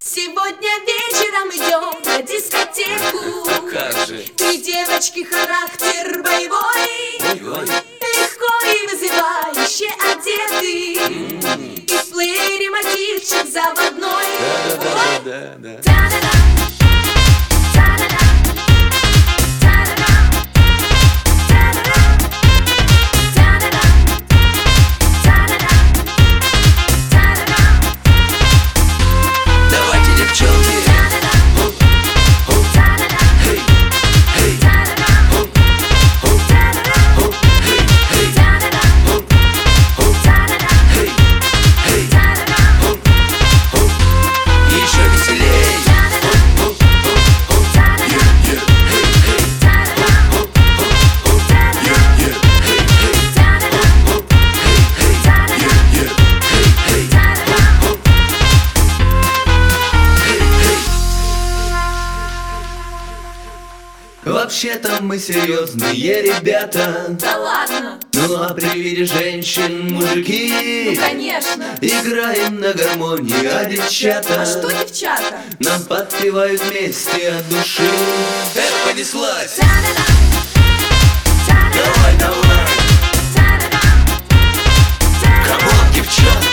Сегодня вечером идем на дискотеку. Как же? Три девочки, характер боевой, Ой-ой. легко и вызывающе одеты. И в плеере мотивчик заводной. Да. Давайте, девчонки. Еще веселей. Вообще-то мы серьезные ребята. Да ладно, Ну а при виде женщин мужики конечно. играем на гармонии, а девчата А что девчата? нам подпевают вместе от души. Понеслась! Давай, давай! Камон, девчата!